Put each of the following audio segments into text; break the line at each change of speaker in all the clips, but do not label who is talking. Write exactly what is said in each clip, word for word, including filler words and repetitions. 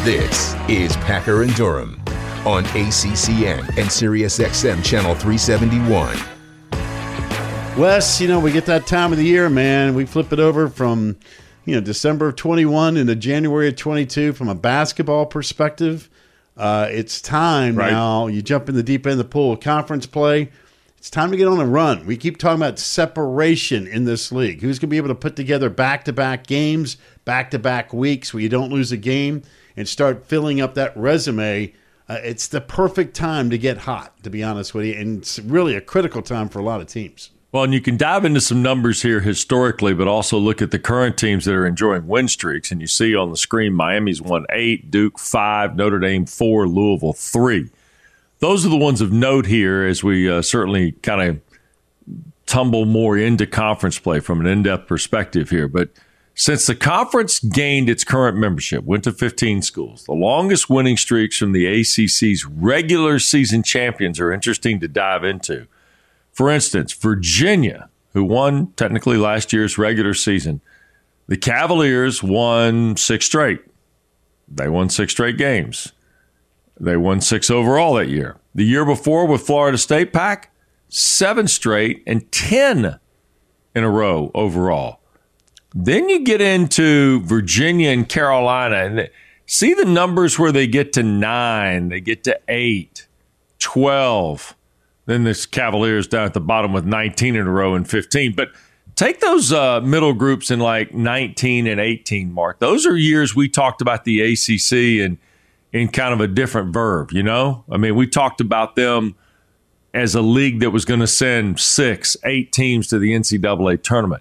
This is Packer and Durham on A C C N and Sirius X M Channel three seventy-one.
Wes, you know, we get that time of the year, man. We flip it over from, you know, December of twenty-one into January of twenty-two from a basketball perspective. Uh, it's time right. now. You jump in the deep end of the pool of conference play. It's time to get on a run. We keep talking about separation in this league. Who's going to be able to put together back-to-back games, back-to-back weeks where you don't lose a game and start filling up that resume? Uh, it's the perfect time to get hot, to be honest with you, and it's really a critical time for a lot of teams.
Well, and you can dive into some numbers here historically, but also look at the current teams that are enjoying win streaks. And you see on the screen, Miami's won eight, Duke five, Notre Dame four, Louisville three. Those are the ones of note here as we uh, certainly kind of tumble more into conference play from an in-depth perspective here. But since the conference gained its current membership, went to fifteen schools, the longest winning streaks from the A C C's regular season champions are interesting to dive into. For instance, Virginia, who won technically last year's regular season, the Cavaliers won six straight. They won six straight games. They won six overall that year. The year before with Florida State, Pack, seven straight and ten in a row overall. Then you get into Virginia and Carolina and see the numbers where they get to nine, they get to eight, twelve. Then this Cavaliers down at the bottom with nineteen in a row and fifteen. But take those uh, middle groups in like nineteen and eighteen, Mark. Those are years we talked about the A C C and in kind of a different verve, you know? I mean, we talked about them as a league that was going to send six, eight teams to the N C double A tournament.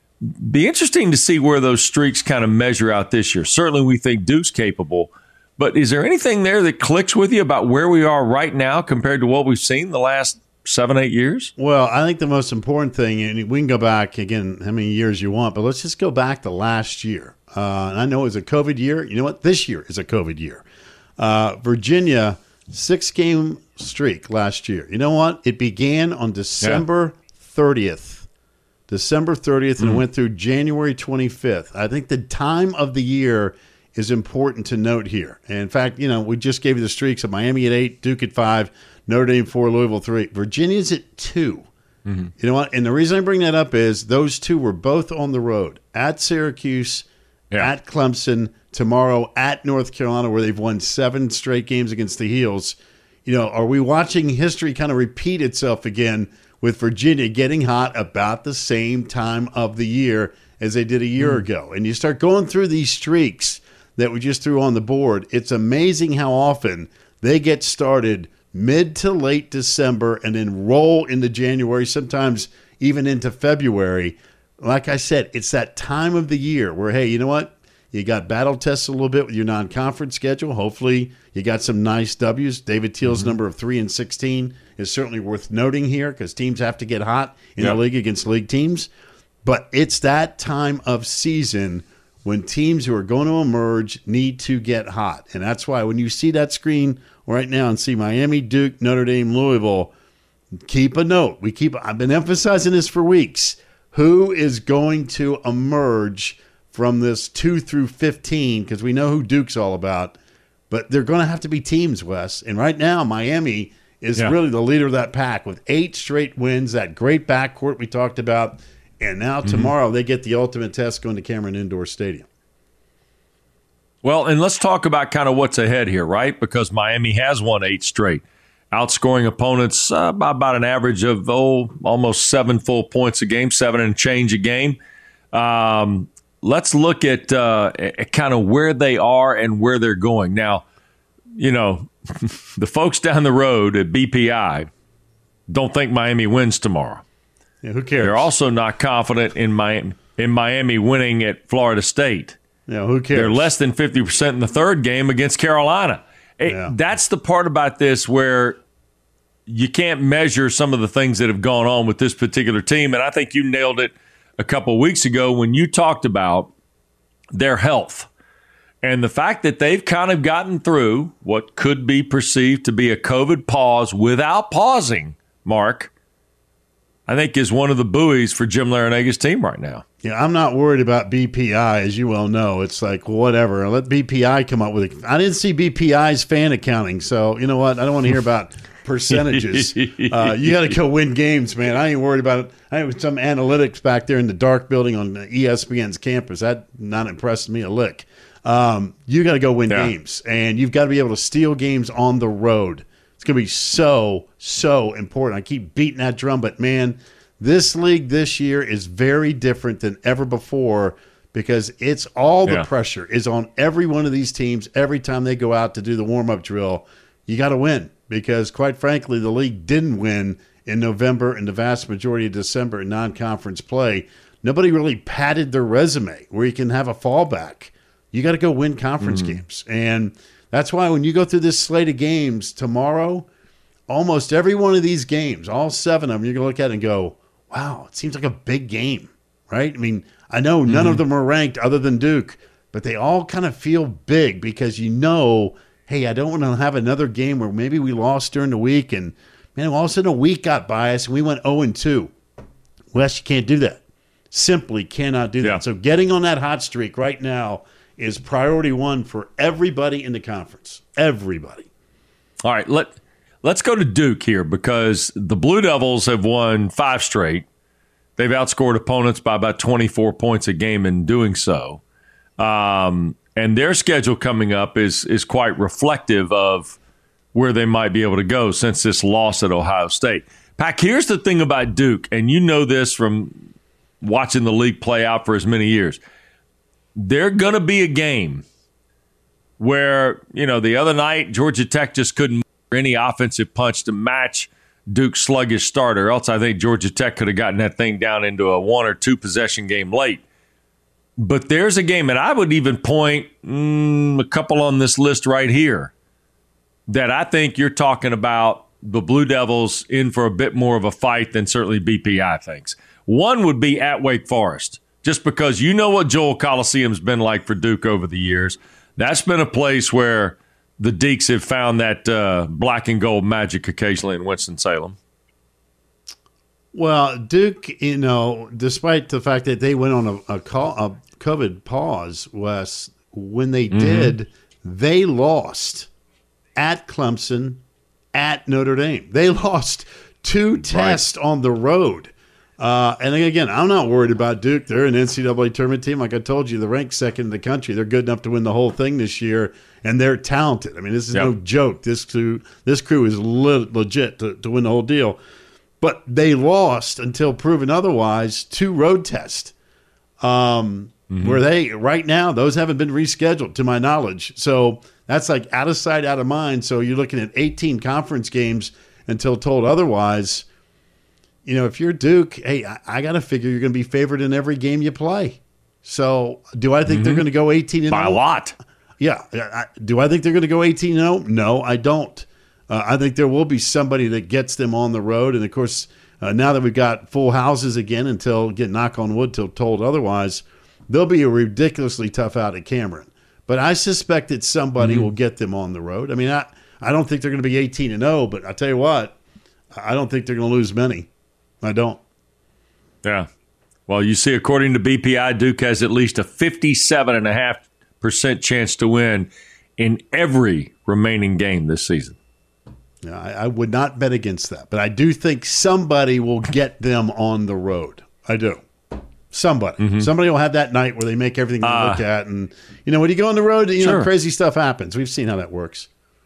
Be interesting to see where those streaks kind of measure out this year. Certainly we think Duke's capable, but is there anything there that clicks with you about where we are right now compared to what we've seen the last seven, eight years?
Well, I think the most important thing, and we can go back, again, how many years you want, but let's just go back to last year. Uh, and I know it was a COVID year. You know what? This year is a COVID year. Uh, Virginia, six-game streak last year. You know what? It began on December thirtieth. December thirtieth, and mm-hmm. it went through January twenty-fifth. I think the time of the year is important to note here. And in fact, you know, we just gave you the streaks of Miami at eight, Duke at five, Notre Dame four, Louisville three. Virginia's at two. Mm-hmm. You know what? And the reason I bring that up is those two were both on the road at Syracuse, yeah. at Clemson, tomorrow at North Carolina, where they've won seven straight games against the Heels. You know, are we watching history kind of repeat itself again with Virginia getting hot about the same time of the year as they did a year mm. ago? And you start going through these streaks that we just threw on the board. It's amazing how often they get started mid to late December and then roll into January, sometimes even into February. Like I said, it's that time of the year where, hey, you know what? You got battle tests a little bit with your non-conference schedule. Hopefully you got some nice W's. David Teal's mm-hmm. number of three and sixteen is certainly worth noting here because teams have to get hot in yep. the league against league teams. But it's that time of season when teams who are going to emerge need to get hot. And that's why when you see that screen right now and see Miami, Duke, Notre Dame, Louisville, keep a note. We keep. I've been emphasizing this for weeks. Who is going to emerge from this two through fifteen, because we know who Duke's all about, but they're going to have to be teams, Wes. And right now, Miami is yeah. really the leader of that pack with eight straight wins, that great backcourt we talked about. And now tomorrow mm-hmm. they get the ultimate test going to Cameron Indoor Stadium.
Well, and let's talk about kind of what's ahead here, right? Because Miami has won eight straight, outscoring opponents uh, by about an average of, oh, almost seven full points a game, seven and change a game. Um Let's look at, uh, at kind of where they are and where they're going. Now, you know, the folks down the road at B P I don't think Miami wins tomorrow.
Yeah, who cares?
They're also not confident in Miami, in Miami winning at Florida State.
Yeah, who cares?
They're less than fifty percent in the third game against Carolina. It, yeah. That's the part about this where you can't measure some of the things that have gone on with this particular team. And I think you nailed it a couple of weeks ago when you talked about their health and the fact that they've kind of gotten through what could be perceived to be a COVID pause without pausing, Mark, I think is one of the buoys for Jim Laranaga's team right now.
Yeah, I'm not worried about B P I, as you well know. It's like, well, whatever. Let B P I come up with it. I didn't see B P I's fan accounting, so you know what? I don't want to hear about percentages. Uh, you got to go win games, man. I ain't worried about it. I have some analytics back there in the dark building on E S P N's campus. That not impressed me a lick. Um, you got to go win yeah. games, and you've got to be able to steal games on the road. It's going to be so, so important. I keep beating that drum, but, man, this league this year is very different than ever before because it's all the yeah. pressure is on every one of these teams every time they go out to do the warm-up drill. You got to win because, quite frankly, the league didn't win in November and the vast majority of December in non-conference play. Nobody really padded their resume where you can have a fallback. You got to go win conference mm-hmm. games. And that's why when you go through this slate of games tomorrow, almost every one of these games, all seven of them, you're going to look at it and go, wow, it seems like a big game, right? I mean, I know none mm-hmm. of them are ranked other than Duke, but they all kind of feel big because you know, hey, I don't want to have another game where maybe we lost during the week and, man, all of a sudden a week got by us and we went oh and two. Wes, you can't do that. Simply cannot do that.
Yeah.
So getting on that hot streak right now is priority one for everybody in the conference. Everybody.
All right, let, let's go to Duke here because the Blue Devils have won five straight. They've outscored opponents by about twenty-four points a game in doing so. Um, and their schedule coming up is is quite reflective of where they might be able to go since this loss at Ohio State. Pac, here's the thing about Duke, and you know this from watching the league play out for as many years. They're going to be a game where, you know, the other night, Georgia Tech just couldn't any offensive punch to match Duke's sluggish starter. Else I think Georgia Tech could have gotten that thing down into a one or two possession game late. But there's a game, and I would even point mm, a couple on this list right here that I think you're talking about the Blue Devils in for a bit more of a fight than certainly B P I thinks. One would be at Wake Forest, just because you know what Joel Coliseum's been like for Duke over the years. That's been a place where the Deacs have found that uh, black and gold magic occasionally in Winston-Salem.
Well, Duke, you know, despite the fact that they went on a, a, call, a COVID pause, Wes, when they mm-hmm. did, they lost at Clemson, at Notre Dame. They lost two tests right. on the road. Uh, and again, I'm not worried about Duke. They're an N C double A tournament team. Like I told you, they're ranked second in the country. They're good enough to win the whole thing this year, and they're talented. I mean, this is yep. no joke. This crew, this crew is le- legit to, to win the whole deal. But they lost until proven otherwise two road tests um, mm-hmm. where they, right now, those haven't been rescheduled to my knowledge. So that's like out of sight, out of mind. So you're looking at eighteen conference games until told otherwise. You know, if you're Duke, hey, I, I got to figure you're going to be favored in every game you play. So do I think mm-hmm. they're going to go eighteen and
by a lot?
Yeah. I, do I think they're going to go eighteen and oh? No, I don't. Uh, I think there will be somebody that gets them on the road. And, of course, uh, now that we've got full houses again until, get knock on wood, till told otherwise, there'll be a ridiculously tough out at Cameron. But I suspect that somebody mm-hmm. will get them on the road. I mean, I, I don't think they're going to be eighteen and oh, but I tell you what, I don't think they're going to lose many. I don't.
Yeah. Well, you see, according to B P I, Duke has at least a fifty-seven point five percent chance to win in every remaining game this season.
Yeah, I, I would not bet against that, but I do think somebody will get them on the road. I do. Somebody. Mm-hmm. Somebody will have that night where they make everything they uh, look at. And, you know, when you go on the road, you sure. know, crazy stuff happens. We've seen how that works.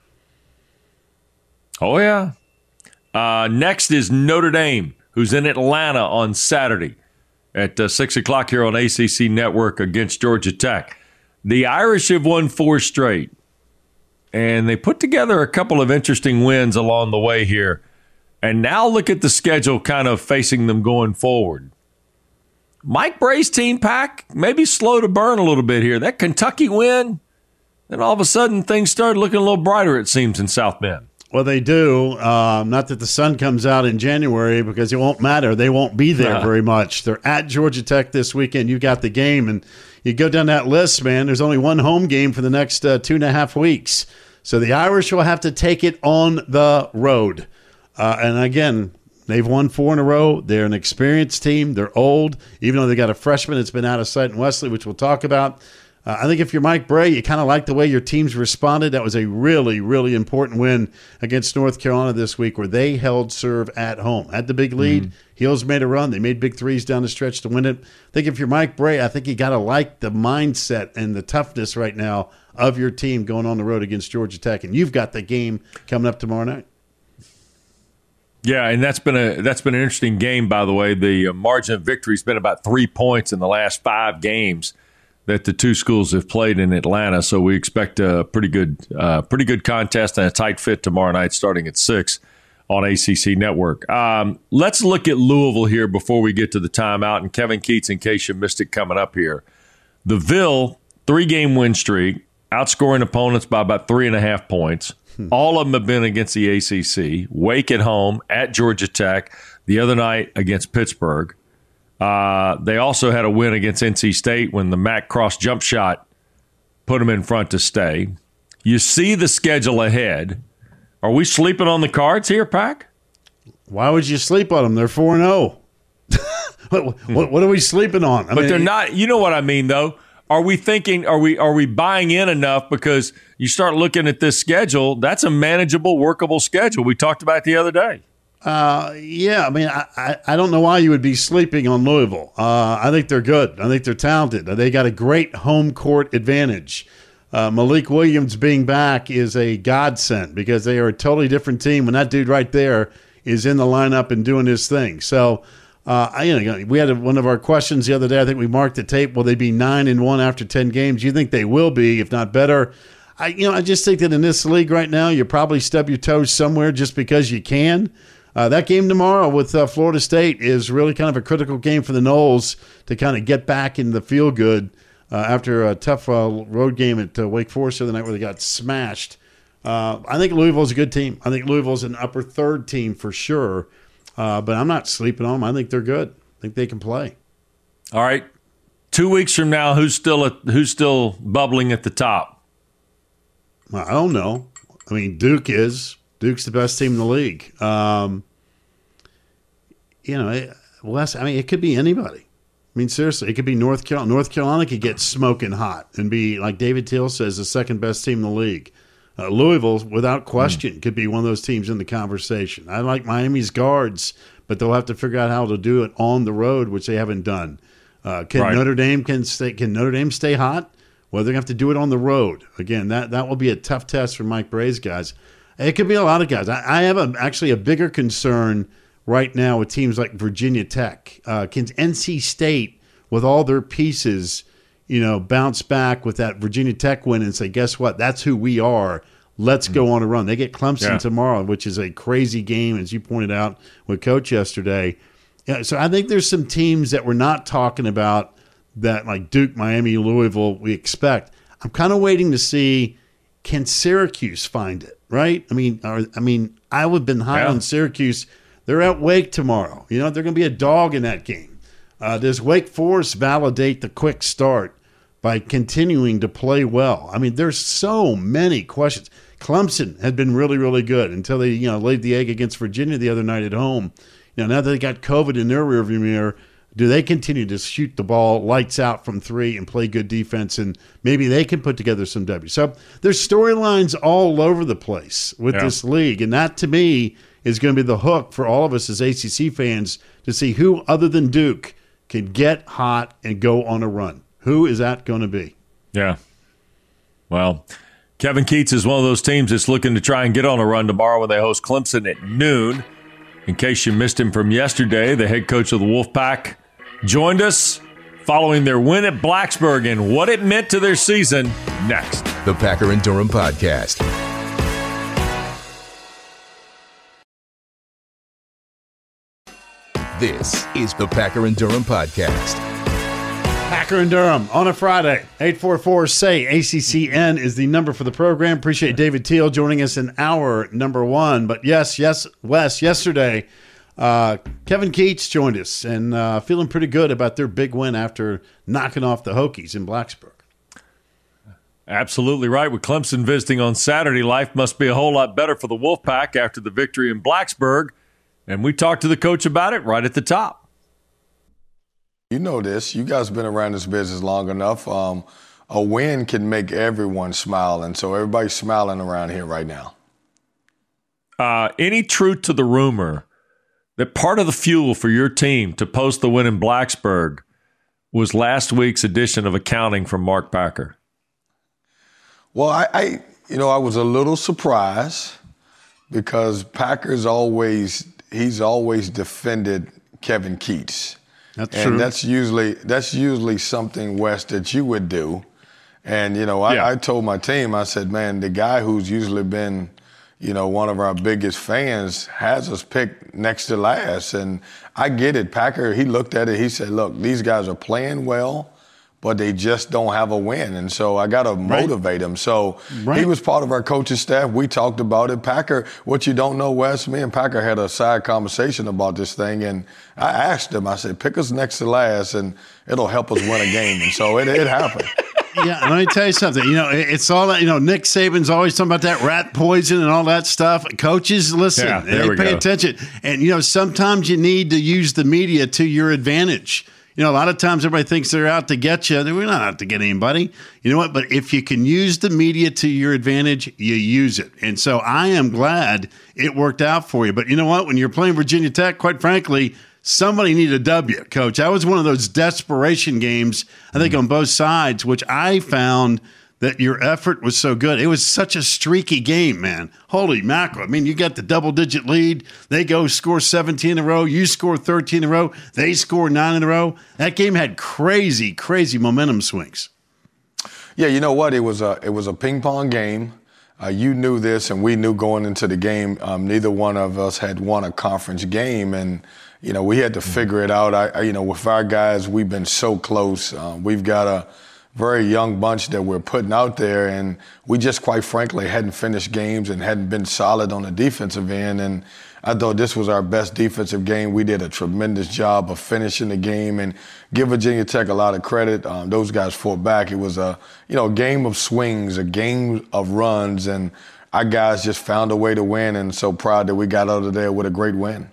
Oh, yeah. Uh, next is Notre Dame, who's in Atlanta on Saturday at uh, six o'clock here on A C C Network against Georgia Tech. The Irish have won four straight, and they put together a couple of interesting wins along the way here. And now look at the schedule kind of facing them going forward. Mike Bray's team, Pack, maybe slow to burn a little bit here. That Kentucky win, then all of a sudden things started looking a little brighter, it seems, in South Bend.
Well, they do. Uh, not that the sun comes out in January because it won't matter. They won't be there very much. They're at Georgia Tech this weekend. You got the game, and you go down that list, man. There's only one home game for the next uh, two and a half weeks. So the Irish will have to take it on the road. Uh, and again, They've won four in a row. They're an experienced team. They're old, even though they got a freshman that's been out of sight in Wesley, which we'll talk about. Uh, I think if you're Mike Brey, you kind of like the way your teams responded. That was a really, really important win against North Carolina this week where they held serve at home. Had the big lead. Mm-hmm. Heels made a run. They made big threes down the stretch to win it. I think if you're Mike Brey, I think you got to like the mindset and the toughness right now of your team going on the road against Georgia Tech. And you've got the game coming up tomorrow night.
Yeah, and that's been a that's been an interesting game, by the way. The margin of victory has been about three points in the last five games that the two schools have played in Atlanta. So we expect a pretty good, uh, pretty good contest and a tight fit tomorrow night, starting at six on A C C Network. Um, let's look at Louisville here before we get to the timeout. And Kevin Keatts, in case you missed it, coming up here. The Ville three-game win streak, outscoring opponents by about three and a half points. Hmm. All of them have been against the A C C. Wake at home, at Georgia Tech, the other night against Pittsburgh. Uh, they also had a win against N C State when the Mac Cross jump shot put them in front to stay. You see the schedule ahead. Are we sleeping on the cards here, Pack?
Why would you sleep on them? They're four and oh. what, what, what are we sleeping on? I
but
mean,
they're not. You know what I mean, though? Are we thinking, are we are we buying in enough? Because you start looking at this schedule, that's a manageable, workable schedule. We talked about it the other day.
Uh, yeah, I mean, I, I, I don't know why you would be sleeping on Louisville. Uh, I think they're good. I think they're talented. They got a great home court advantage. Uh, Malik Williams being back is a godsend because they are a totally different team when that dude right there is in the lineup and doing his thing. So, uh, I, you know, we had one of our questions the other day. I think we marked the tape. Will they be nine and one after ten games? You think they will be, if not better? I, you know, I just think that in this league right now, you probably stub your toes somewhere just because you can. Uh, that game tomorrow with uh, Florida State is really kind of a critical game for the Noles to kind of get back in the feel good uh, after a tough uh, road game at uh, Wake Forest the other night where they got smashed. Uh, I think Louisville's a good team. I think Louisville's an upper third team for sure, uh, but I'm not sleeping on them. I think they're good. I think they can play.
All right, two weeks from now, who's still at, who's still bubbling at the top?
Well, I don't know. I mean, Duke is. Duke's the best team in the league. Um, you know, it, Wes, I mean, it could be anybody. I mean, seriously, it could be North Carolina. North Carolina could get smoking hot and be, like David Teal says, the second best team in the league. Uh, Louisville, without question, mm. could be one of those teams in the conversation. I like Miami's guards, but they'll have to figure out how to do it on the road, which they haven't done. Uh, can right. Notre Dame can stay? Can Notre Dame stay hot? Well, they're going to have to do it on the road. Again, that, that will be a tough test for Mike Brey's guys. It could be a lot of guys. I, I have a, actually a bigger concern right now with teams like Virginia Tech. Uh, can N C State, with all their pieces, you know, bounce back with that Virginia Tech win and say, guess what? That's who we are. Let's mm-hmm. go on a run. They get Clemson yeah. tomorrow, which is a crazy game, as you pointed out with Coach yesterday. Yeah, so I think there's some teams that we're not talking about that, like Duke, Miami, Louisville, we expect. I'm kind of waiting to see, can Syracuse find it? Right? I mean, or, I mean, I would have been high yeah. on Syracuse. They're at Wake tomorrow. You know, they're going to be a dog in that game. Uh, does Wake Forest validate the quick start by continuing to play well? I mean, there's so many questions. Clemson had been really, really good until they, you know, laid the egg against Virginia the other night at home. You know, now that they got COVID in their rearview mirror, do they continue to shoot the ball lights out from three and play good defense, and maybe they can put together some W's? So there's storylines all over the place with yeah. this league, and that to me is going to be the hook for all of us as A C C fans to see who other than Duke can get hot and go on a run. Who is that going to be?
Yeah. Well, Kevin Keatts is one of those teams that's looking to try and get on a run tomorrow when they host Clemson at noon. In case you missed him from yesterday, the head coach of the Wolfpack joined us following their win at Blacksburg and what it meant to their season next.
The Packer and Durham Podcast. This is the Packer and Durham Podcast.
Packer and Durham on a Friday. eight four four, S A Y, A C C N is the number for the program. Appreciate David Teal joining us in hour number one. But yes, yes, Wes, yesterday, uh, Kevin Keatts joined us and uh, feeling pretty good about their big win after knocking off the Hokies in Blacksburg.
Absolutely right. With Clemson visiting on Saturday, life must be a whole lot better for the Wolfpack after the victory in Blacksburg. And we talked to the coach about it right at the top.
You know this. You guys have been around this business long enough. Um, a win can make everyone smile, and so everybody's smiling around here right now.
Uh, any truth to the rumor that part of the fuel for your team to post the win in Blacksburg was last week's edition of accounting from Mark Packer?
Well, I, I you know, I was a little surprised because Packer's always he's always defended Kevin Keats.
That's
and
true.
that's usually that's usually something, Wes, that you would do. And, you know, I,
Yeah.
I told my team, I said, man, the guy who's usually been, you know, one of our biggest fans has us picked next to last. And I get it. Packer, he looked at it. He said, look, these guys are playing well, but they just don't have a win. And so I got to motivate them. So
Right.
he was part of our coaching staff. We talked about it. Packer, what you don't know, Wes, me and Packer had a side conversation about this thing. And I asked him, I said, pick us next to last and it'll help us win a game. And so it, it happened.
Yeah, let me tell you something. You know, it- it's all that, you know, Nick Saban's always talking about that rat poison and all that stuff. Coaches, listen,
Yeah, there
they
we
pay
go.
attention. And, you know, sometimes you need to use the media to your advantage. You know, a lot of times everybody thinks they're out to get you. We're not out to get anybody. You know what? But if you can use the media to your advantage, you use it. And so I am glad it worked out for you. But you know what? When you're playing Virginia Tech, quite frankly, somebody needed a W, Coach. That was one of those desperation games, I think, on both sides, which I found that your effort was so good. It was such a streaky game, man. Holy mackerel. I mean, you got the double-digit lead. They go score seventeen in a row. You score thirteen in a row. They score nine in a row. That game had crazy, crazy momentum swings.
Yeah, you know what? It was a it was a ping pong game. Uh, you knew this, and we knew going into the game. Um, neither one of us had won a conference game, and you know we had to figure it out. I, I you know, with our guys, we've been so close. Uh, we've got a very young bunch that we're putting out there, and we just, quite frankly, hadn't finished games and hadn't been solid on the defensive end. And I thought this was our best defensive game. We did a tremendous job of finishing the game and give Virginia Tech a lot of credit. Um, those guys fought back. It was a, you know, a game of swings, a game of runs, and our guys just found a way to win, and so proud that we got out of there with a great win.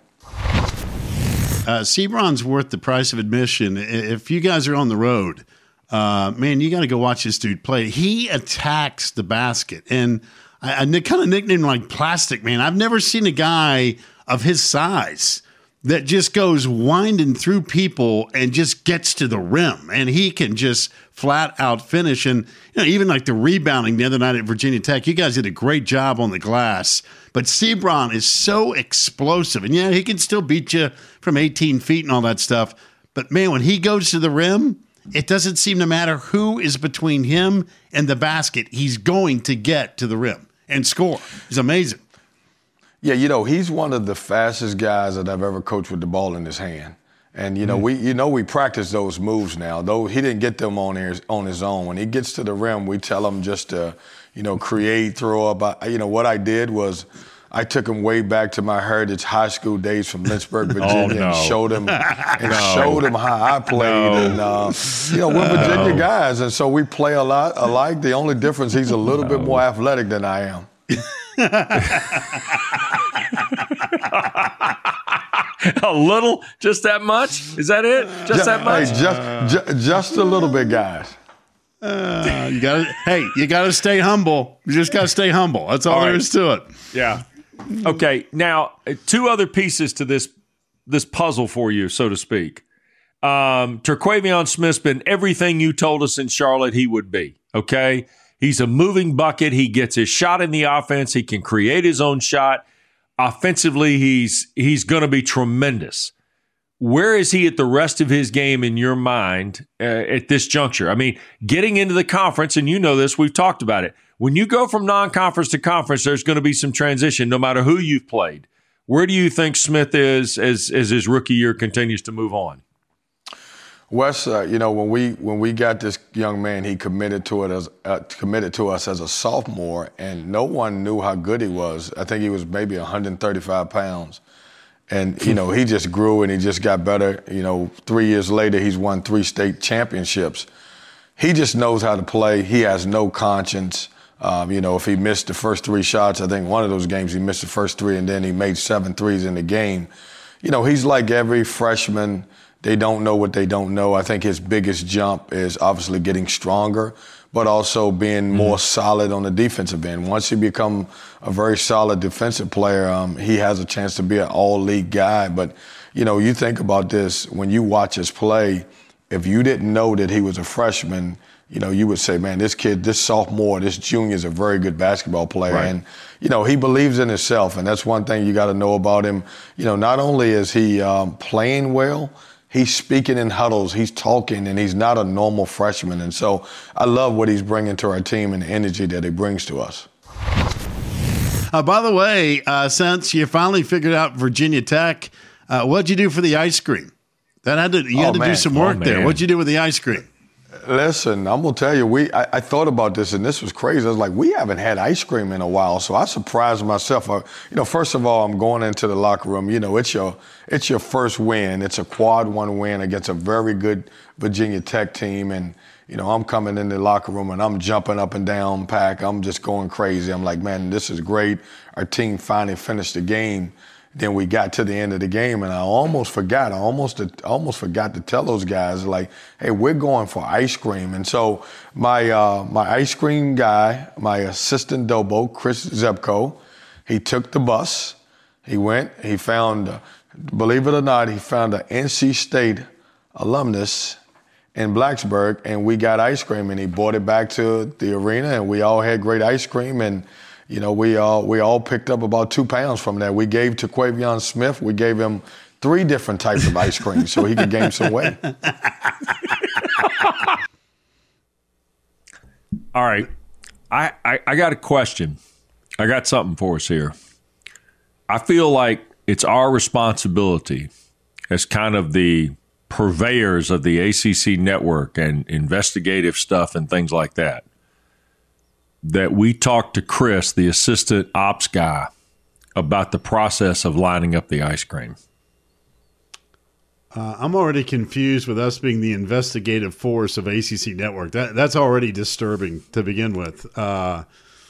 Uh, Sebron's worth the price of admission. I- If you guys are on the road, uh, man, you got to go watch this dude play. He attacks the basket, and I, I kind of nicknamed him like Plastic Man. I've never seen a guy of his size that just goes winding through people and just gets to the rim, and he can just flat out finish. And you know, even like the rebounding the other night at Virginia Tech, you guys did a great job on the glass. But Sebron is so explosive, and yeah, he can still beat you from eighteen feet and all that stuff. But man, when he goes to the rim, it doesn't seem to matter who is between him and the basket. He's going to get to the rim and score. He's amazing.
Yeah, you know, he's one of the fastest guys that I've ever coached with the ball in his hand. And, you know, we you know we practice those moves now. Though he didn't get them on his, on his own. When he gets to the rim, we tell him just to, you know, create, throw up. I, you know, what I did was I took him way back to my Heritage High School days from Lynchburg, Virginia,
no.
and showed him and
No.
showed him how I played.
No.
And, uh, you know, we're Virginia guys, and so we play a lot alike. The only difference, he's a little bit more athletic than I am.
A little? Just that much? Is that it? Just that much?
Hey, just, ju- just a little bit, guys.
Uh, you got to, hey, you got to stay humble. You just got to stay humble. That's all,
All
there
right.
is to it.
Yeah. Okay. Now, uh, two other pieces to this this puzzle for you, so to speak. Um, Terquavion Smith's been everything you told us in Charlotte he would be. Okay. He's a moving bucket. He gets his shot in the offense. He can create his own shot. Offensively, he's he's going to be tremendous. Where is he at the rest of his game in your mind uh, at this juncture? I mean, getting into the conference, and you know this, we've talked about it. When you go from non-conference to conference, there's going to be some transition no matter who you've played. Where do you think Smith is as, as his rookie year continues to move on?
Wes, uh, you know, when we when we got this young man, he committed to it as uh, committed to us as a sophomore, and no one knew how good he was. I think he was maybe one hundred thirty-five pounds, and you know he just grew and he just got better. You know, three years later, he's won three state championships. He just knows how to play. He has no conscience. Um, you know, if he missed the first three shots, I think one of those games he missed the first three and then he made seven threes in the game. You know, he's like every freshman. They don't know what they don't know. I think his biggest jump is obviously getting stronger, but also being more mm-hmm. solid on the defensive end. Once he become a very solid defensive player, um, he has a chance to be an all-league guy. But, you know, you think about this, when you watch his play, if you didn't know that he was a freshman, you know, you would say, man, this kid, this sophomore, this junior is a very good basketball player.
Right.
And, you know, he believes in himself, and that's one thing you got to know about him. You know, not only is he um, playing well, he's speaking in huddles, he's talking, and he's not a normal freshman. And so I love what he's bringing to our team and the energy that he brings to us.
Uh, by the way, uh, since you finally figured out Virginia Tech, uh, what'd you do for the ice cream? That had to, you
oh,
had to
man.
do some work
oh,
there. What'd you do with the ice cream?
Listen, I'm going to tell you, we. I, I thought about this, and this was crazy. I was like, we haven't had ice cream in a while, so I surprised myself. I, you know, first of all, I'm going into the locker room. You know, it's your it's your first win. It's a quad one win against a very good Virginia Tech team, and, you know, I'm coming in the locker room, and I'm jumping up and down, Pack. I'm just going crazy. I'm like, man, this is great. Our team finally finished the game. Then we got to the end of the game, and I almost forgot. I almost almost forgot to tell those guys, like, hey, we're going for ice cream. And so my uh, my ice cream guy, my assistant Dobo, Chris Zebko, he took the bus. He went. He found, uh, believe it or not, he found an N C State alumnus in Blacksburg, and we got ice cream. And he brought it back to the arena, and we all had great ice cream. And you know, we all we all picked up about two pounds from that. We gave to Quavion Smith, we gave him three different types of ice cream so he could gain some weight.
All right. I, I, I got a question. I got something for us here. I feel like it's our responsibility as kind of the purveyors of the A C C network and investigative stuff and things like that, that we talk to Chris, the assistant ops guy, about the process of lining up the ice cream.
Uh, I'm already confused with us being the investigative force of A C C Network. That that's already disturbing to begin with. Uh,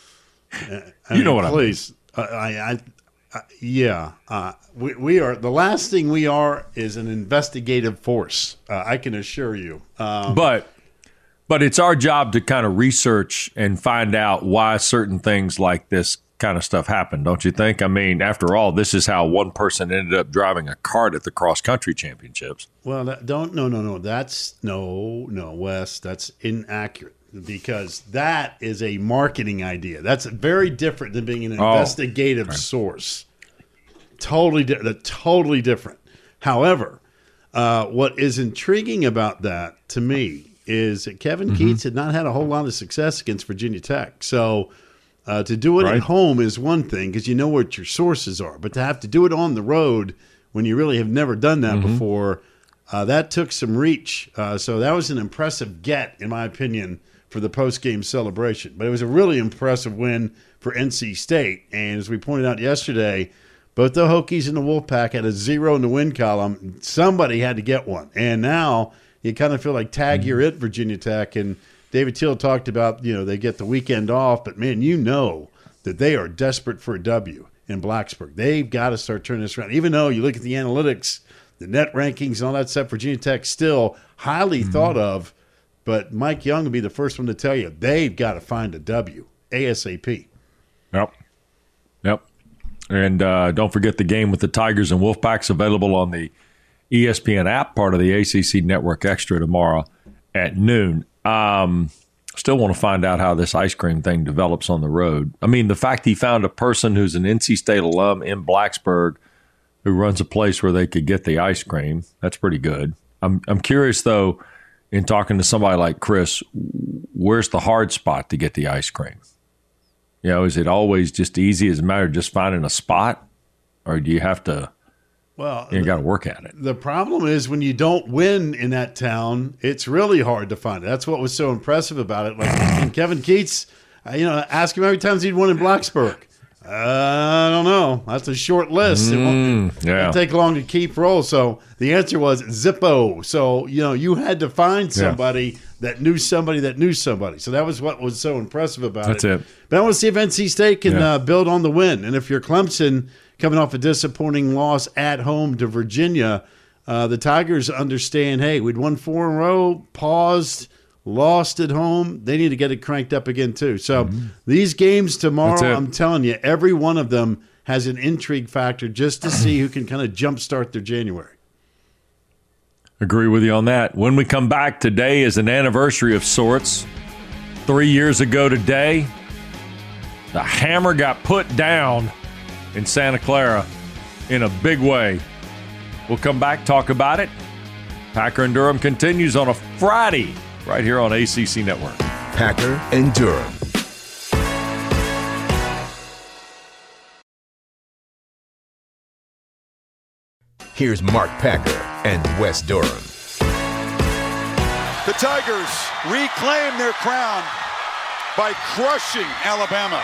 I
you
mean,
know what
please, I mean. Uh, I, I, I, yeah, uh, we we are the last thing we are is an investigative force. Uh, I can assure you. Um,
but. But it's our job to kind of research and find out why certain things like this kind of stuff happen, don't you think? I mean, after all, this is how one person ended up driving a cart at the cross-country championships.
Well, that, don't, no, no, no. That's, no, no, Wes, that's inaccurate because that is a marketing idea. That's very different than being an investigative oh, right. source. Totally, di- totally different. However, uh, what is intriguing about that to me is that Kevin mm-hmm. Keatts had not had a whole lot of success against Virginia Tech. So uh, to do it right. at home is one thing because you know what your sources are. But to have to do it on the road when you really have never done that mm-hmm. before, uh, that took some reach. Uh, so that was an impressive get, in my opinion, for the post-game celebration. But it was a really impressive win for N C State. And as we pointed out yesterday, both the Hokies and the Wolfpack had a zero in the win column. Somebody had to get one. And now – you kind of feel like tag you're it, Virginia Tech. And David Teal talked about, you know, they get the weekend off. But, man, you know that they are desperate for a W in Blacksburg. They've got to start turning this around. Even though you look at the analytics, the net rankings and all that stuff, Virginia Tech still highly mm-hmm. thought of. But Mike Young will be the first one to tell you they've got to find a W ASAP.
Yep. Yep. And uh, don't forget the game with the Tigers and Wolfpacks available on the E S P N app, part of the A C C Network Extra tomorrow at noon. Um, still want to find out how this ice cream thing develops on the road. I mean, the fact he found a person who's an N C State alum in Blacksburg who runs a place where they could get the ice cream, that's pretty good. I'm I'm curious, though, in talking to somebody like Chris, where's the hard spot to get the ice cream? You know, is it always just easy as a matter of just finding a spot? Or do you have to...
Well,
you got to work at it.
The problem is when you don't win in that town, it's really hard to find it. That's what was so impressive about it. Like and Kevin Keatts, uh, you know, ask him how many times he'd won in Blacksburg. Uh, I don't know. That's a short list.
Mm,
it won't,
yeah.
it won't take long to keep roll. So the answer was Zippo. So, you know, you had to find somebody yeah. that knew somebody that knew somebody. So that was what was so impressive about
That's
it.
That's it.
But I want to see if N C State can
Yeah.
uh, build on the win. And if you're Clemson coming off a disappointing loss at home to Virginia, uh, the Tigers understand, hey, we'd won four in a row, paused, lost at home. They need to get it cranked up again too. So mm-hmm. these games tomorrow, I'm telling you, every one of them has an intrigue factor just to see who can kind of jumpstart their January.
Agree with you on that. When we come back, today is an anniversary of sorts. Three years ago today, the hammer got put down in Santa Clara in a big way. We'll come back, talk about it. Packer and Durham continues on a Friday right here on A C C Network.
Packer and Durham. Here's Mark Packer and Wes Durham.
The Tigers reclaim their crown by crushing Alabama.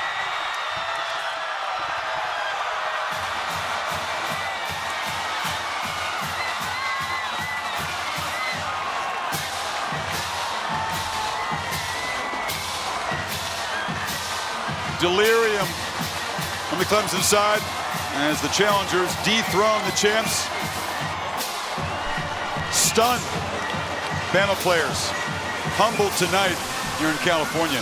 Delirium on the Clemson side as the challengers dethrone the champs. Stunned Bama players, humbled tonight here in California.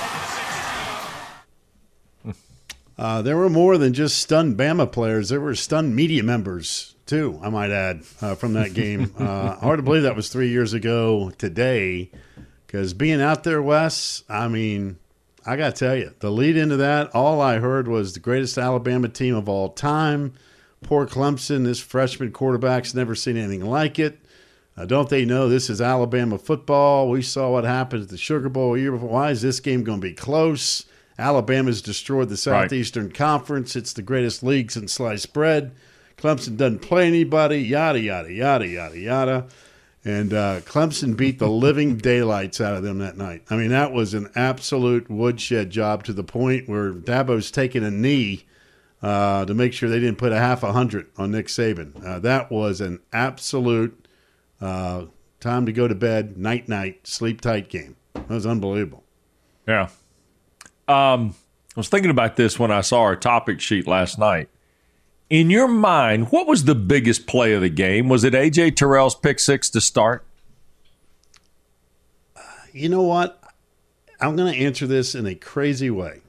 Uh, there were more than just stunned Bama players. There were stunned media members, too, I might add, uh, from that game. Uh, hard to believe that was three years ago today, because being out there, Wes, I mean, I got to tell you, the lead into that, all I heard was the greatest Alabama team of all time. Poor Clemson, this freshman quarterback's never seen anything like it. Uh, don't they know this is Alabama football? We saw what happened at the Sugar Bowl a year before. Why is this game going to be close? Alabama's destroyed the Southeastern right. Conference. It's the greatest league since sliced bread. Clemson doesn't play anybody, yada, yada, yada, yada, yada. And uh, Clemson beat the living daylights out of them that night. I mean, that was an absolute woodshed job to the point where Dabo's taking a knee uh, to make sure they didn't put a half a hundred on Nick Saban. Uh, that was an absolute uh, time to go to bed, night-night, sleep-tight game. That was unbelievable.
Yeah. Um, I was thinking about this when I saw our topic sheet last night. In your mind, what was the biggest play of the game? Was it A J Terrell's pick six to start?
Uh, you know what? I'm going to answer this in a crazy way.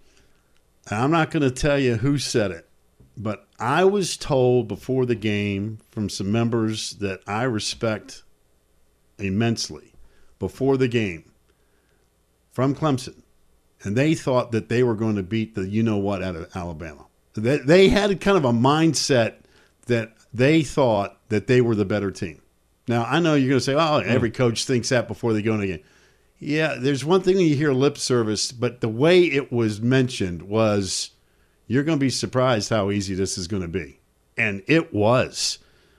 I'm not going to tell you who said it, but I was told before the game from some members that I respect immensely before the game from Clemson, and they thought that they were going to beat the you-know-what out of Alabama. They, they had kind of a mindset that they thought that they were the better team. Now, I know you're going to say, oh, every coach thinks that before they go in a game. Yeah, there's one thing when you hear lip service, but the way it was mentioned was you're going to be surprised how easy this is going to be. And it was.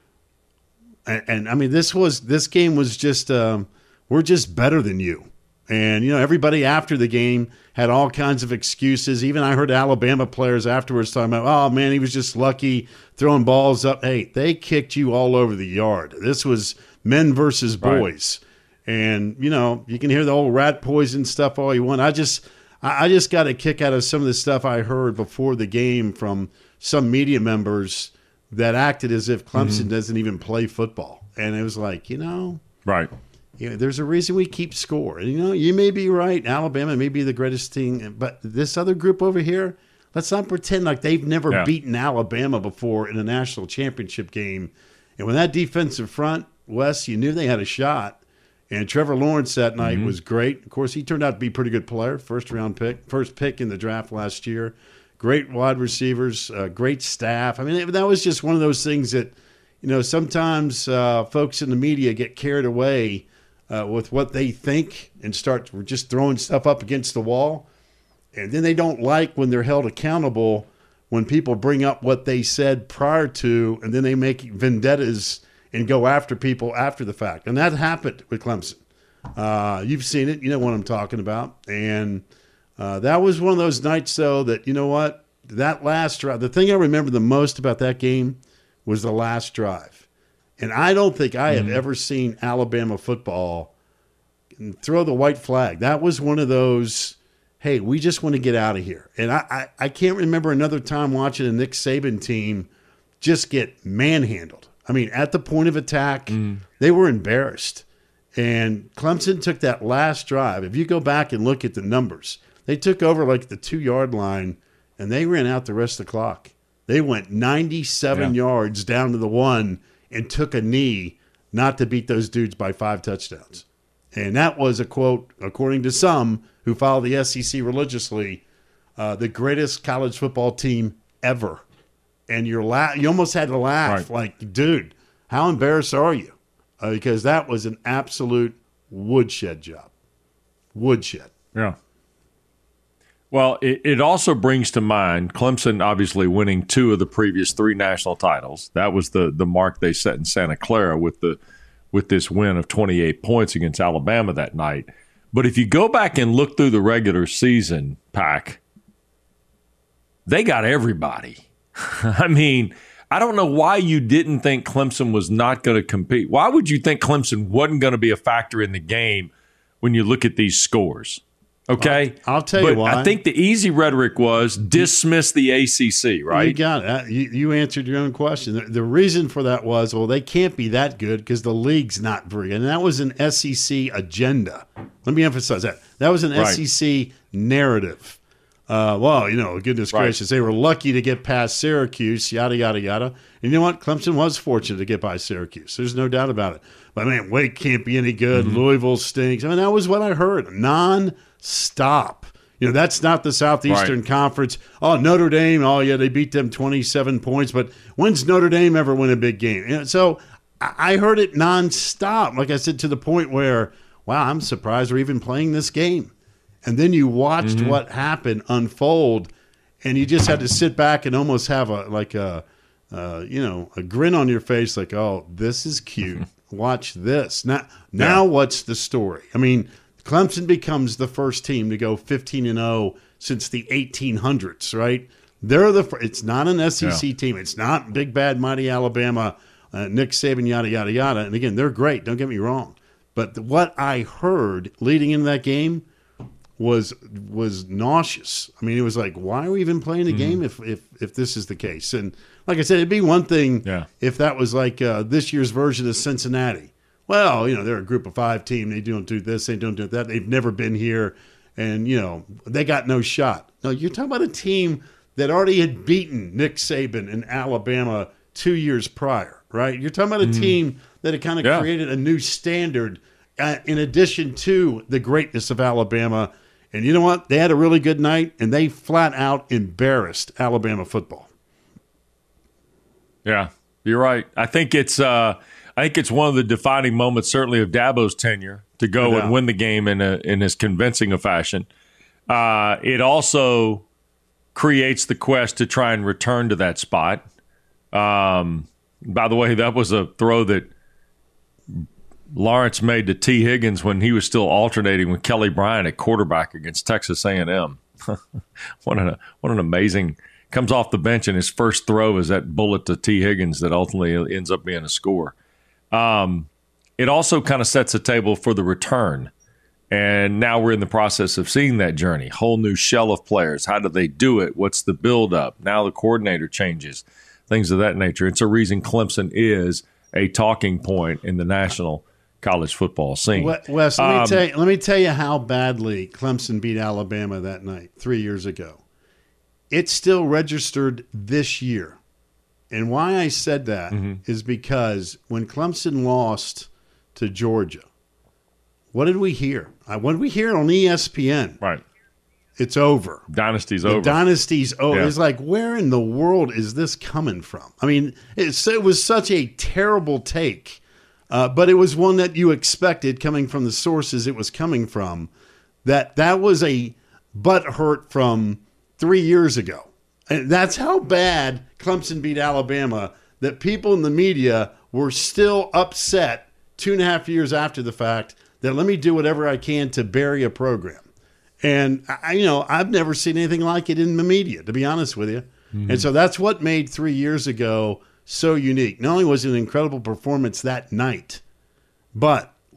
And, and I mean, this was this game was just, um, we're just better than you. And, you know, everybody after the game had all kinds of excuses. Even I heard Alabama players afterwards talking about, oh, man, he was just lucky throwing balls up. Hey, they kicked you all over the yard. This was men versus boys. Right. And, you know, you can hear the old rat poison stuff all you want. I just I just got a kick out of some of the stuff I heard before the game from some media members that acted as if Clemson mm-hmm. doesn't even play football. And it was like, you know.
Right.
You know, there's a reason we keep score. You know, you may be right. Alabama may be the greatest team. But this other group over here, let's not pretend like they've never yeah. beaten Alabama before in a national championship game. And when that defensive front, Wes, you knew they had a shot. And Trevor Lawrence that night mm-hmm. was great. Of course, he turned out to be a pretty good player. First round pick, first pick in the draft last year. Great wide receivers, uh, great staff. I mean, that was just one of those things that, you know, sometimes uh, folks in the media get carried away uh, with what they think and start just throwing stuff up against the wall. And then they don't like when they're held accountable when people bring up what they said prior to, and then they make vendettas and go after people after the fact. And that happened with Clemson. Uh, you've seen it. You know what I'm talking about. And uh, that was one of those nights, though, that, you know what, that last drive, the thing I remember the most about that game was the last drive. And I don't think I have mm-hmm. ever seen Alabama football and throw the white flag. That was one of those, hey, we just want to get out of here. And I, I, I can't remember another time watching a Nick Saban team just get manhandled. I mean, at the point of attack, mm. they were embarrassed. And Clemson took that last drive. If you go back and look at the numbers, they took over like the two-yard line, and they ran out the rest of the clock. They went ninety-seven yeah. yards down to the one and took a knee not to beat those dudes by five touchdowns. And that was a quote, according to some who follow the S E C religiously, uh, the greatest college football team ever. And you're la- you almost had to laugh, right. like, dude, how embarrassed are you? Uh, because that was an absolute woodshed job. Woodshed.
Yeah. Well, it, it also brings to mind Clemson obviously winning two of the previous three national titles. That was the the mark they set in Santa Clara with the with this win of twenty-eight points against Alabama that night. But if you go back and look through the regular season, Pack, they got everybody. I mean, I don't know why you didn't think Clemson was not going to compete. Why would you think Clemson wasn't going to be a factor in the game when you look at these scores? Okay,
I'll, I'll tell
but
you why.
I think the easy rhetoric was dismiss the A C C, right?
You got it. You, you answered your own question. The, the reason for that was, well, they can't be that good because the league's not very good. And that was an S E C agenda. Let me emphasize that. That was an right. S E C narrative. Uh, well, you know, goodness right. gracious, they were lucky to get past Syracuse, yada, yada, yada. And you know what? Clemson was fortunate to get by Syracuse. There's no doubt about it. But, man, Wake can't be any good. Mm-hmm. Louisville stinks. I mean, that was what I heard. Non-stop. You know, that's not the Southeastern right. Conference. Oh, Notre Dame, oh, yeah, they beat them twenty-seven points. But when's Notre Dame ever win a big game? You know, so I heard it nonstop, like I said, to the point where, wow, I'm surprised we're even playing this game. And then you watched mm-hmm. what happened unfold, and you just had to sit back and almost have a like a, uh, you know, a grin on your face, like, oh, this is cute. Watch this. Now, now yeah. what's the story? I mean, Clemson becomes the first team to go fifteen and oh since the eighteen hundreds, right? They're the. It's not an S E C yeah. team. It's not big bad mighty Alabama, uh, Nick Saban, yada yada yada. And again, they're great. Don't get me wrong, but what I heard leading into that game was was nauseous. I mean, it was like, why are we even playing the mm-hmm. game if, if if this is the case? And like I said, it'd be one thing yeah. if that was like uh, this year's version of Cincinnati. Well, you know, they're a group of five team. They don't do this. They don't do that. They've never been here. And, you know, they got no shot. No, you're talking about a team that already had beaten Nick Saban in Alabama two years prior, right? You're talking about a mm-hmm. team that had kind of yeah. created a new standard uh, in addition to the greatness of Alabama. And you know what? They had a really good night, and they flat out embarrassed Alabama football.
Yeah, you're right. I think it's uh, I think it's one of the defining moments, certainly of Dabo's tenure, to go and win the game in a in as convincing a fashion. Uh, it also creates the quest to try and return to that spot. Um, by the way, that was a throw that Lawrence made to T. Higgins when he was still alternating with Kelly Bryant at quarterback against Texas A and M. what an what an amazing comes off the bench, and his first throw is that bullet to T. Higgins that ultimately ends up being a score. Um, it also kind of sets a table for the return, and now we're in the process of seeing that journey. Whole new shell of players. How do they do it? What's the build-up? Now the coordinator changes, things of that nature. It's a reason Clemson is a talking point in the national college football scene.
Wes, let me
um,
tell you, let me tell you how badly Clemson beat Alabama that night three years ago. It still registered this year. And why I said that mm-hmm. is because when Clemson lost to Georgia, what did we hear? What did we hear on E S P N?
Right.
It's over.
Dynasty's
the
over.
Dynasty's over.
Yeah.
It's like, where in the world is this coming from? I mean, it's, it was such a terrible take. Uh, but it was one that you expected coming from the sources it was coming from. That that was a butt hurt from three years ago. And that's how bad Clemson beat Alabama, that people in the media were still upset two and a half years after the fact that let me do whatever I can to bury a program. And, I, you know, I've never seen anything like it in the media, to be honest with you. Mm-hmm. And so that's what made three years ago so unique. Not only was it an incredible performance that night, but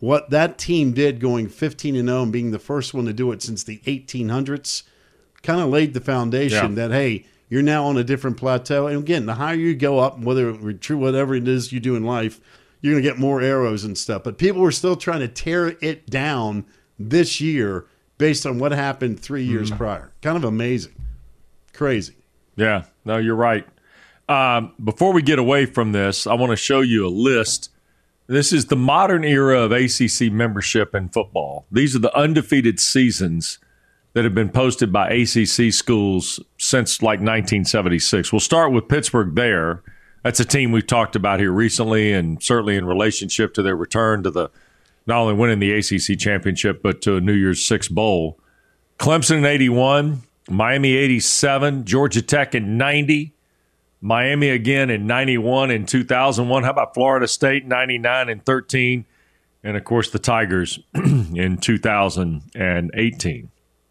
what that team did going fifteen and oh and being the first one to do it since the eighteen hundreds kind of laid the foundation
Yeah.
that, hey, you're now on a different plateau. And again, the higher you go up, whether it true, whatever it is you do in life, you're going to get more arrows and stuff. But people were still trying to tear it down this year based on what happened three years mm. prior. Kind of amazing. Crazy.
Yeah, no, you're right. Um, before we get away from this, I want to show you a list. This is the modern era of A C C membership in football. These are the undefeated seasons that have been posted by A C C schools since like nineteen seventy-six. We'll start with Pittsburgh there. That's a team we've talked about here recently, and certainly in relationship to their return to the not only winning the A C C championship, but to a New Year's Six bowl. Clemson in eighty-one, Miami eighty-seven, Georgia Tech in ninety, Miami again in ninety-one and two thousand one. How about Florida State ninety-nine and thirteen? And, of course, the Tigers in two thousand eighteen.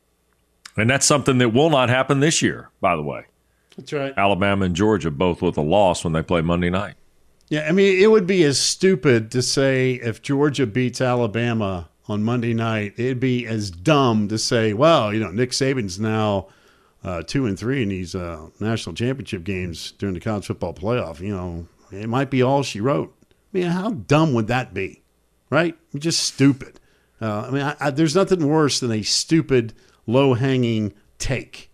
And that's something that will not happen this year, by the way.
That's right.
Alabama and Georgia both with a loss when they play Monday night.
Yeah, I mean, it would be as stupid to say if Georgia beats Alabama on Monday night, it'd be as dumb to say, well, you know, Nick Saban's now uh, two and three in these uh, national championship games during the college football playoff. You know, it might be all she wrote. I mean, how dumb would that be, right? Just stupid. Uh, I mean, I, I, there's nothing worse than a stupid, low-hanging take.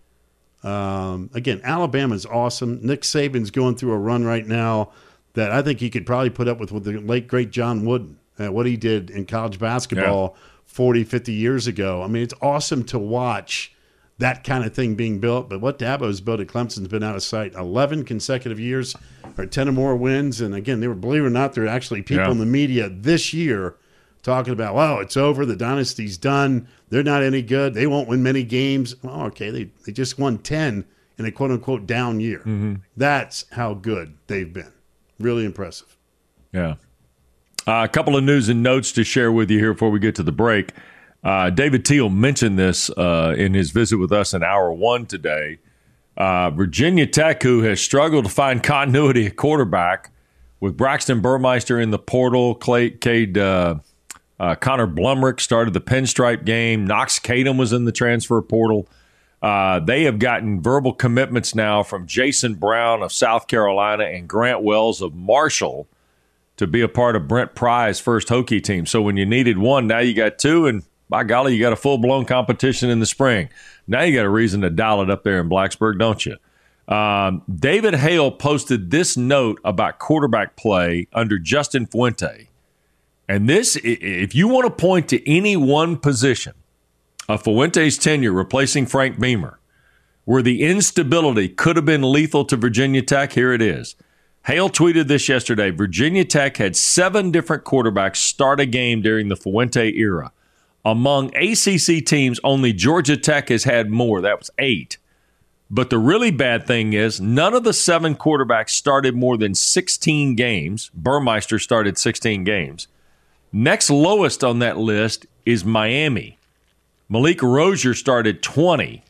Um, again, Alabama's awesome. Nick Saban's going through a run right now that I think he could probably put up with with the late, great John Wooden, uh, what he did in college basketball yeah. forty, fifty years ago. I mean, it's awesome to watch that kind of thing being built. But what Dabo's built at Clemson's been out of sight. eleven consecutive years or ten or more wins. And, again, they were, believe it or not, there are actually people yeah. in the media this year talking about, wow, it's over. The dynasty's done. They're not any good. They won't win many games. Well, okay, they, they just won ten in a quote-unquote down year.
Mm-hmm.
That's how good they've been. Really impressive.
Yeah. Uh, a couple of news and notes to share with you here before we get to the break. Uh, David Teal mentioned this uh, in his visit with us in hour one today. Uh, Virginia Tech, who has struggled to find continuity at quarterback with Braxton Burmeister in the portal, Clay, Cade, uh, uh, Connor Blumrick started the pinstripe game. Knox Kadum was in the transfer portal. Uh, they have gotten verbal commitments now from Jason Brown of South Carolina and Grant Wells of Marshall to be a part of Brent Pry's first Hokie team. So when you needed one, now you got two, and by golly, you got a full-blown competition in the spring. Now you got a reason to dial it up there in Blacksburg, don't you? Um, David Hale posted this note about quarterback play under Justin Fuente. And this, if you want to point to any one position of Fuente's tenure replacing Frank Beamer, where the instability could have been lethal to Virginia Tech, here it is. Hale tweeted this yesterday. Virginia Tech had seven different quarterbacks start a game during the Fuente era. Among A C C teams, only Georgia Tech has had more. That was eight. But the really bad thing is none of the seven quarterbacks started more than sixteen games. Burmeister started sixteen games. Next lowest on that list is Miami. Malik Rozier started twenty.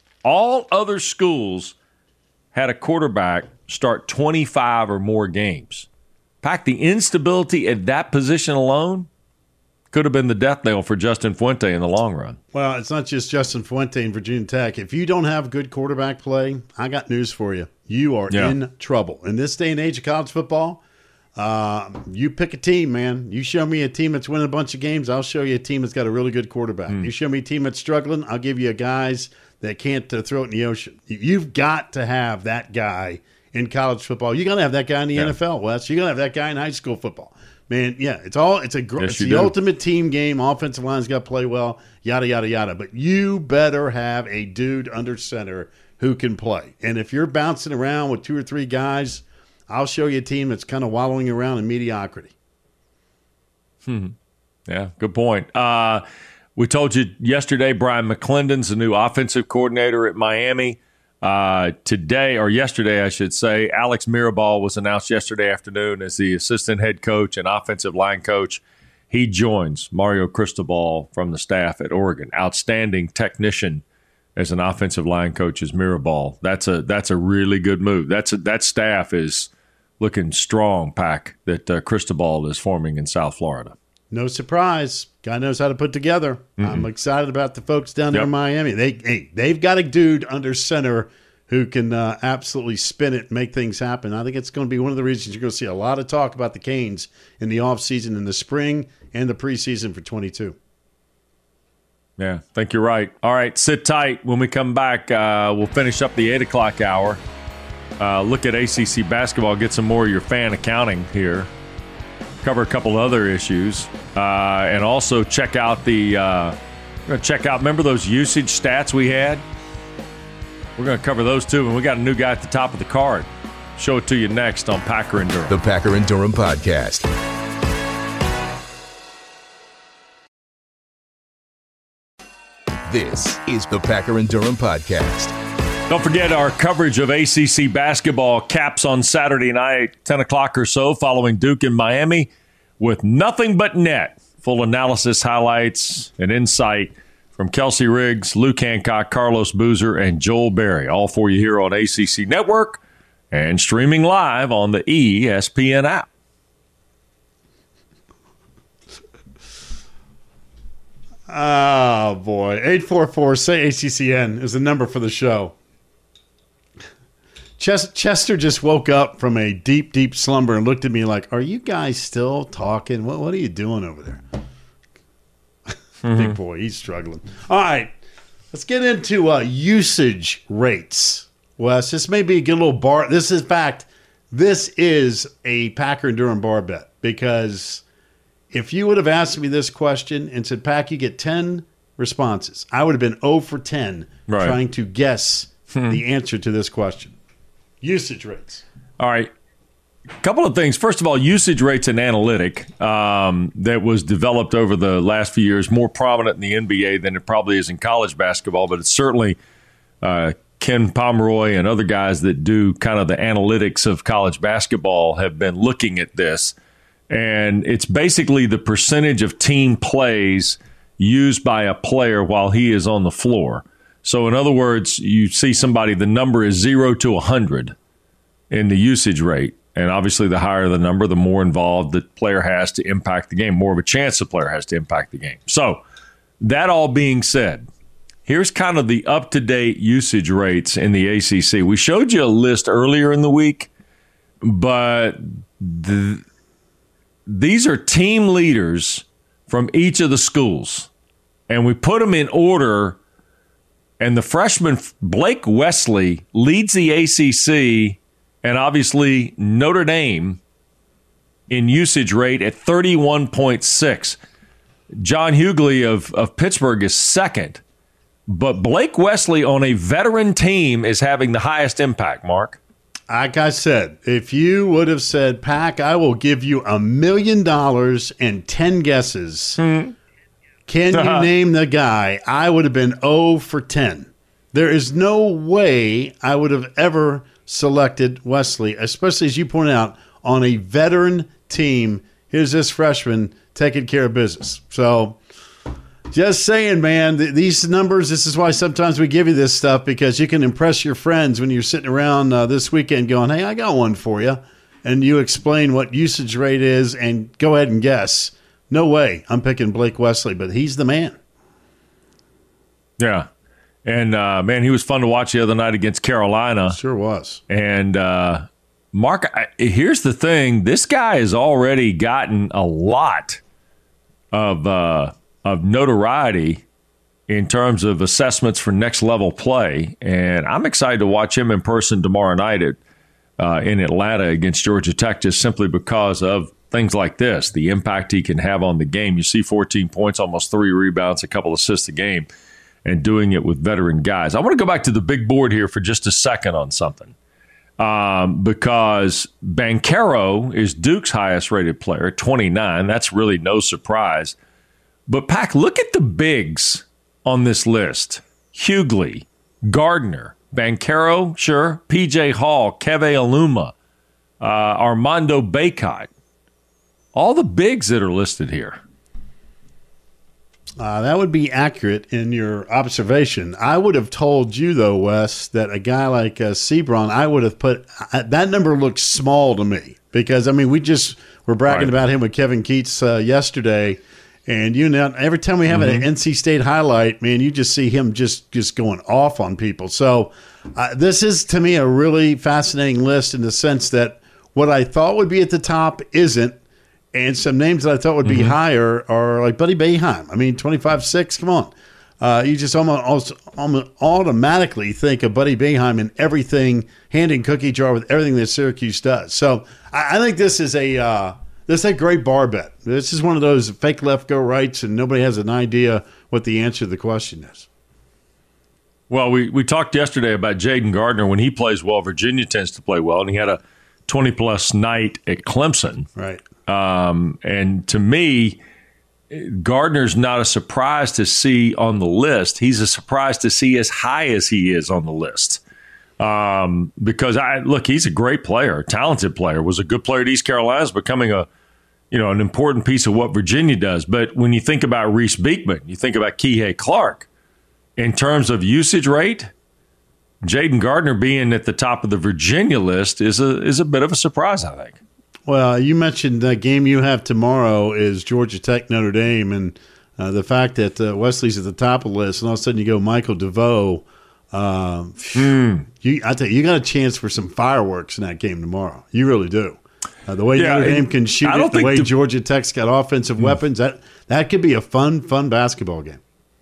All other schools had a quarterback start twenty-five or more games. Pack, the instability at that position alone could have been the death knell for Justin Fuente in the long run.
Well, it's not just Justin Fuente and Virginia Tech. If you don't have good quarterback play, I got news for you. You are yeah. in trouble. In this day and age of college football, uh, you pick a team, man. You show me a team that's winning a bunch of games, I'll show you a team that's got a really good quarterback. Mm. You show me a team that's struggling, I'll give you guys that can't uh, throw it in the ocean. You've got to have that guy in college football. You're going to have that guy in the yeah. N F L, Wes. You're going to have that guy in high school football. Man, yeah, it's all it's a
yes,
it's the
do.
ultimate team game. Offensive line's got to play well, yada yada yada. But you better have a dude under center who can play. And if you're bouncing around with two or three guys, I'll show you a team that's kind of wallowing around in mediocrity.
Hmm. Yeah, good point. Uh, we told you yesterday, Brian McClendon's the new offensive coordinator at Miami. Uh, today, or yesterday, I should say, Alex Mirabal was announced yesterday afternoon as the assistant head coach and offensive line coach. He joins Mario Cristobal from the staff at Oregon. Outstanding technician as an offensive line coach is Mirabal. That's a that's a really good move. That's a, that staff is looking strong, Pack, that uh, Cristobal is forming in South Florida.
no surprise. Guy knows how to put together. Mm-hmm. I'm excited about the folks down there
yep.
in Miami. They, hey, they've got a dude under center who can uh, absolutely spin it and make things happen. I think it's going to be one of the reasons you're going to see a lot of talk about the Canes in the offseason, in the spring, and the preseason for twenty-two.
Yeah, I think you're right. All right, sit tight. When we come back, uh, we'll finish up the eight o'clock hour. Uh, look at A C C basketball, get some more of your fan accounting here. Cover a couple other issues. Uh, and also check out the uh, – we're going to check out – remember those usage stats we had? We're going to cover those too, and we got a new guy at the top of the card. Show it to you next on Packer and Durham.
The Packer and Durham Podcast. This is the Packer and Durham Podcast.
Don't forget our coverage of A C C basketball caps on Saturday night, ten o'clock or so, following Duke in Miami with nothing but net. Full analysis, highlights, and insight from Kelsey Riggs, Luke Hancock, Carlos Boozer, and Joel Berry. All for you here on A C C Network and streaming live on the E S P N app.
Oh, boy. eight four four, say A C C N is the number for the show. Chester just woke up from a deep, deep slumber and looked at me like, are you guys still talking? What, what are you doing over there? Mm-hmm. Big boy, he's struggling. All right, let's get into uh, usage rates. Wes, this may be a good little bar. This is, in fact, this is a Packer and Durham bar bet, because if you would have asked me this question and said, Pack, you get ten responses, I would have been zero for ten
right.
trying to guess hmm. the answer to this question. Usage rates.
All right. A couple of things. First of all, usage rates and analytic um, that was developed over the last few years, more prominent in the N B A than it probably is in college basketball, but it's certainly uh, Ken Pomeroy and other guys that do kind of the analytics of college basketball have been looking at this. And it's basically the percentage of team plays used by a player while he is on the floor. So in other words, you see somebody, the number is zero to one hundred in the usage rate. And obviously, the higher the number, the more involved the player has to impact the game, more of a chance the player has to impact the game. So, that all being said, here's kind of the up-to-date usage rates in the A C C. We showed you a list earlier in the week, but the, these are team leaders from each of the schools. And we put them in order, and the freshman Blake Wesley leads the A C C. And obviously, Notre Dame in usage rate at thirty-one point six. John Hughley of, of Pittsburgh is second. But Blake Wesley on a veteran team is having the highest impact, Mark.
Like I said, if you would have said, Pack, I will give you a million dollars and ten guesses. Hmm. Can uh-huh. you name the guy? I would have been zero for ten. There is no way I would have ever selected Wesley, especially as you point out, on a veteran team. Here's this freshman taking care of business. So just saying, man, th- these numbers, this is why sometimes we give you this stuff, because you can impress your friends when you're sitting around uh, this weekend going, hey, I got one for you. And you explain what usage rate is and go ahead and guess. No way I'm picking Blake Wesley, but he's the man.
Yeah. And, uh, man, he was fun to watch the other night against Carolina.
Sure was.
And, uh, Mark, I, here's the thing. This guy has already gotten a lot of uh, of notoriety in terms of assessments for next-level play. And I'm excited to watch him in person tomorrow night at, uh, in Atlanta against Georgia Tech, just simply because of things like this, the impact he can have on the game. You see fourteen points, almost three rebounds, a couple assists a game, and doing it with veteran guys. I want to go back to the big board here for just a second on something, um, because Banchero is Duke's highest-rated player, twenty-nine. That's really no surprise. But, Pack, look at the bigs on this list. Hughley, Gardner, Banchero, sure, P J Hall, Keve Aluma, uh, Armando Bacot. All the bigs that are listed here.
Uh, that would be accurate in your observation. I would have told you, though, Wes, that a guy like uh, Sebron, I would have put uh, – that number looks small to me because, I mean, we just were bragging
Right.
about him with Kevin Keats uh, yesterday. And you know, every time we have mm-hmm. an N C State highlight, man, you just see him just, just going off on people. So uh, this is, to me, a really fascinating list in the sense that what I thought would be at the top isn't, and some names that I thought would be mm-hmm. higher are like Buddy Boeheim. I mean, twenty-five six, come on. Uh, you just almost, almost automatically think of Buddy Boeheim and everything, hand in cookie jar with everything that Syracuse does. So I, I think this is a uh, – This is a great bar bet. This is one of those fake left, go rights, and nobody has an idea what the answer to the question is.
Well, we, we talked yesterday about Jaden Gardner. When he plays well, Virginia tends to play well, and he had a twenty-plus night at Clemson.
Right.
Um, and to me, Gardner's not a surprise to see on the list. He's a surprise to see as high as he is on the list. Um, because I look, he's a great player, a talented player, was a good player at East Carolina, is becoming a, you know, an important piece of what Virginia does. But when you think about Reese Beekman, you think about Kihei Clark, in terms of usage rate, Jaden Gardner being at the top of the Virginia list is a is a bit of a surprise, I think.
Well, you mentioned the game you have tomorrow is Georgia Tech Notre Dame, and uh, the fact that uh, Wesley's at the top of the list, and all of a sudden you go Michael DeVoe. Um, mm. you, I tell you, you got a chance for some fireworks in that game tomorrow. You really do. Uh, the way yeah, Notre Dame can shoot it, the way the, Georgia Tech's got offensive mm. weapons, that that could be a fun, fun basketball game.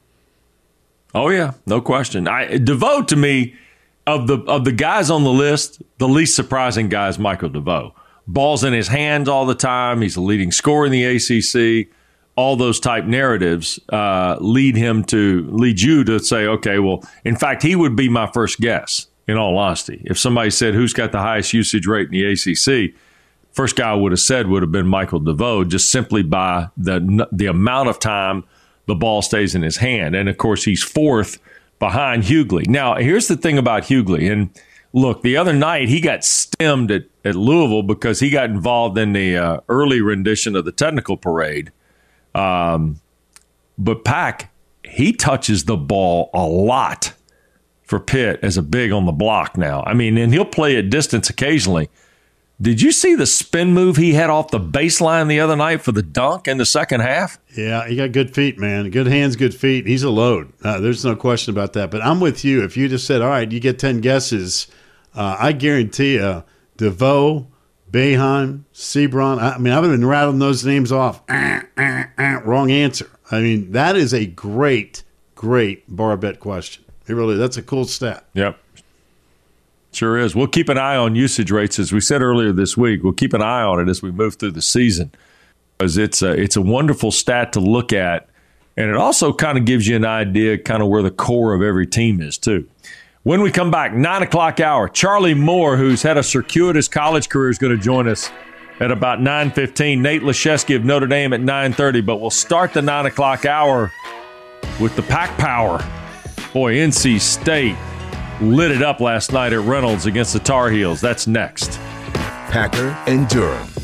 Oh yeah, no question. I DeVoe, to me, of the of the guys on the list, the least surprising guy is Michael DeVoe. Ball's in his hands all the time. He's the leading scorer in the A C C. All those type narratives uh, lead him to lead you to say, okay, well, in fact, he would be my first guess, in all honesty. If somebody said who's got the highest usage rate in the A C C, first guy I would have said would have been Michael DeVoe, just simply by the the amount of time the ball stays in his hand. And, of course, he's fourth behind Hughley. Now, here's the thing about Hughley. And, look, the other night he got stemmed at, at Louisville because he got involved in the uh, early rendition of the technical parade. Um, but Pack, he touches the ball a lot for Pitt as a big on the block now. I mean, and he'll play at distance occasionally. Did you see the spin move he had off the baseline the other night for the dunk in the second half?
Yeah, he got good feet, man. Good hands, good feet. He's a load. Uh, there's no question about that. But I'm with you. If you just said, all right, you get ten guesses, uh, I guarantee you, DeVoe, Boeheim, Sebron. I mean, I've been rattling those names off. Uh, uh, uh, wrong answer. I mean, that is a great, great bar bet question. It really, that's a cool stat.
Yep. Sure is. We'll keep an eye on usage rates. As we said earlier this week, we'll keep an eye on it as we move through the season, because it's a, it's a wonderful stat to look at, and it also kind of gives you an idea kind of where the core of every team is, too. When we come back, nine o'clock hour, Charlie Moore, who's had a circuitous college career, is going to join us at about nine fifteen. Nate Laszewski of Notre Dame at nine thirty. But we'll start the nine o'clock hour with the Pack Power. Boy, N C State lit it up last night at Reynolds against the Tar Heels. That's next.
Packer and Durham